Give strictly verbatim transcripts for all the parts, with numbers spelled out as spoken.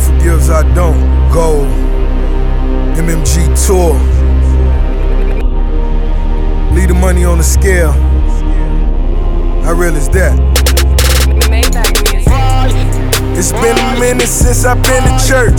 forgives, I don't. Gold, M M G tour. Leave the money on the scale. How real is that? It's been a minute since I've been to church.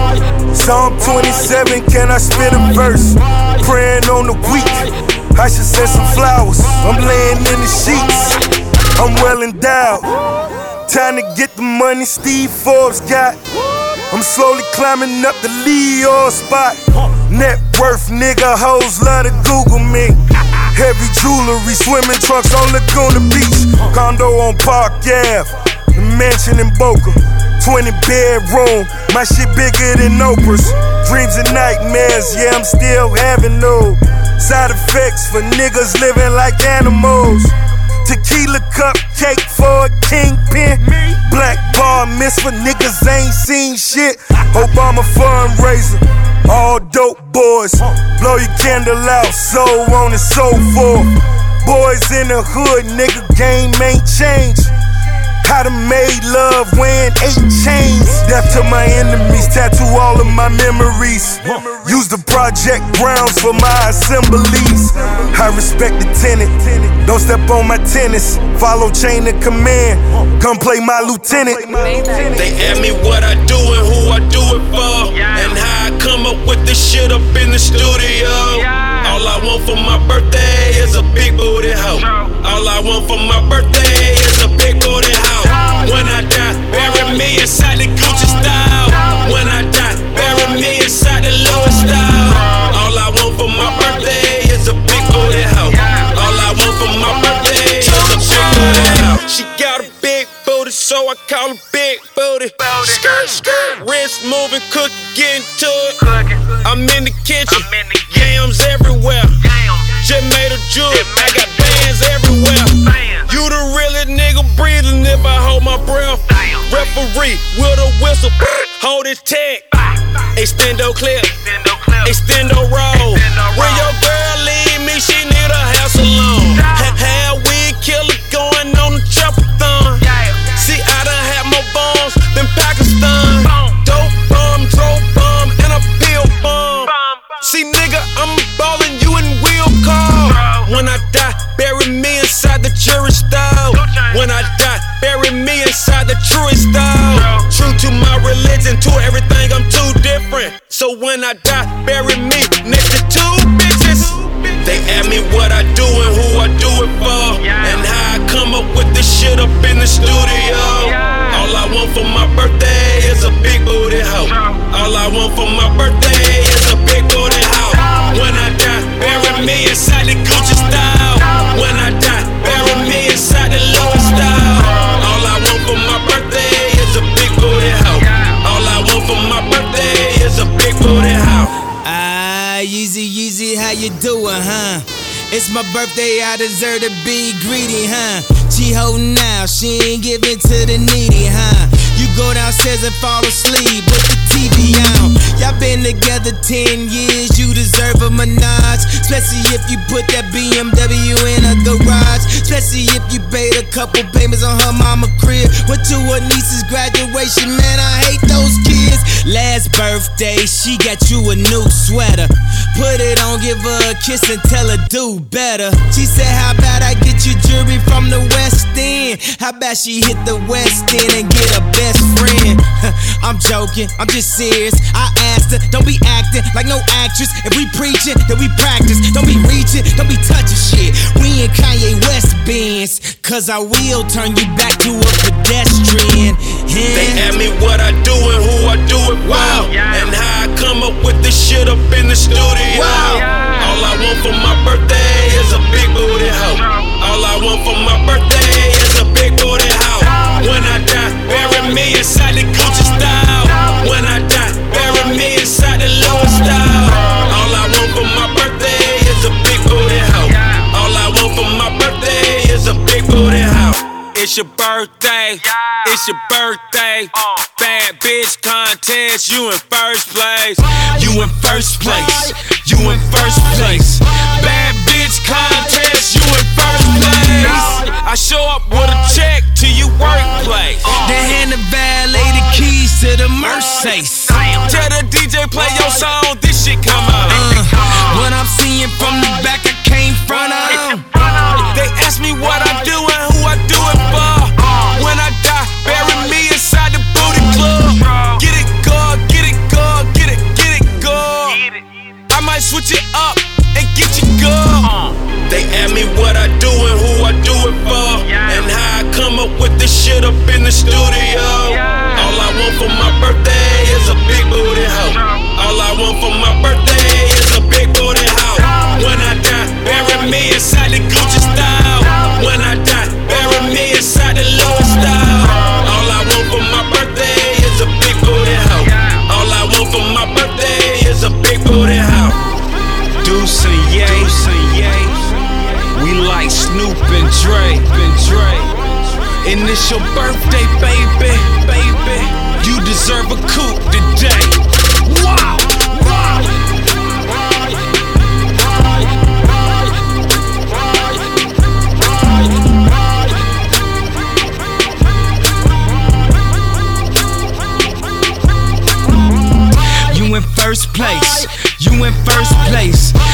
Psalm twenty-seven, can I spit a verse? Praying on the week, I should send some flowers. I'm laying in the sheets, I'm well endowed. Time to get the money Steve Forbes got. I'm slowly climbing up the Leo spot. Net worth, nigga, hoes love to Google me. Heavy jewelry, swimming trunks on Laguna Beach. Condo on Park Ave, the mansion in Boca. twenty bedroom, my shit bigger than Oprah's. Dreams and nightmares, yeah, I'm still having those. Side effects for niggas living like animals. Tequila cupcake for a kingpin. Black bar mitzvah, niggas ain't seen shit. Obama fundraiser, all dope boys. Blow your candle out, so on and so forth. Boys in the hood, nigga, game ain't changed. I done made love wearing eight chains. Death to my enemies, tattoo all of my memories. Use the project grounds for my assemblies. I respect the tenant, don't step on my tennis. Follow chain of command, come play my lieutenant. They ask me what I do and who I do it for, and how I come up with this shit up in the studio. All I want for my birthday is a big booty hoe. All I want for my birthday is a big booty hoe. When I die, bury me inside the Gucci style. When I die, bury me inside the Louis style. All I want for my birthday is a big booty hoe. All I want for my birthday is a big booty hoe. She got a big booty, so I call her big booty. Skirt, skirt, wrist moving, cooking, getting to it. I'm in the kitchen, yams everywhere. Just made a jewel, I got bands everywhere. You the realest nigga breathing if I hold my breath. Referee with a whistle, hold his tag. Extendo clip, extendo roll. When your girl leave me, she need a hair salon. Hair weed killer going on the trap-a-thon. See, I done had more bombs than Pakistan. Dope bomb, dope bomb, and a pill bomb. See, nigga, I'm ballin', you in wheel car. When I die, bury me inside the jury style. When I die, bury me inside the truest style. True to my religion, to everything, I'm too different. So when I die, bury me next to two bitches. They ask me what I do and who I do it for, and how I come up with this shit up in the studio. All I want for my birthday is a big booty hoe. All I want for my birthday is a big booty hoe. When I die, bury me inside the Gucci style. When I die, bury me inside the Louis style. All I want for my birthday is a big booty hoe. All I want for my birthday is a big booty hoe. Ah, Yeezy, Yeezy, how you doing, huh? It's my birthday, I deserve to be greedy, huh? She holding out, she ain't giving to the needy, huh? You go downstairs and fall asleep with the T V on. Y'all been together ten years, you deserve a menage. Especially if you put that B M W in a garage. Especially if you paid a couple payments on her mama crib. Went to her niece's graduation, man, I hate those kids. Last birthday, she got you a new sweater. Put it on, give her a kiss and tell her do better. She said, how about I get you jewelry from the West End? How about she hit the West End and get a best friend? I'm joking, I'm just serious. I asked her, don't be acting like no actress. If we preaching, then we practice. Don't be reaching, don't be touching shit. We in Kanye West Benz, cause I will turn you back to a pedestrian. Yeah. They ask me what I do and who I do it for, wow. And how I come up with this shit up in the studio. Wow. All I want for my birthday is a big booty hoe. All I want for my birthday is a big booty hoe. When I die, bury me inside the Gucci style. When I die, bury me inside the Louis style. All I want for my birthday is a big booty hoe. All I want for my birthday is a big booty hoe. It's your birthday, it's your birthday. Bad bitch contest, you in first place. You in first place, you in first place. Bad bitch contest, you in first place. I show up with a check to your workplace. Then hand the valet the keys to the Mercy. taste. Tell the D J play your song, this shit come out. Uh, what I'm seeing from the back, I can't front of. They ask me what I do and who I do it for. When I die, bury me inside the booty club. Get it good, get it good, get it, get it good. I might switch it up and get you good. They ask me what I do and who I do it for, and how I come up with this shit up in the studio. All I want for my birthday is a big booty hoe. All I want for my birthday is a big booty hoe. When I die, bury me inside the Gucci style. When I die, bury me inside the Louis style. All I want for my birthday is a big booty hoe. All I want for my birthday is a big booty hoe. Deuce and Ye, Deuce and Ye. We like Snoop and Dre, and Dre. And it's your birthday, baby, baby. You deserve a coupe today. Wow, wow. You in first place, you in first place.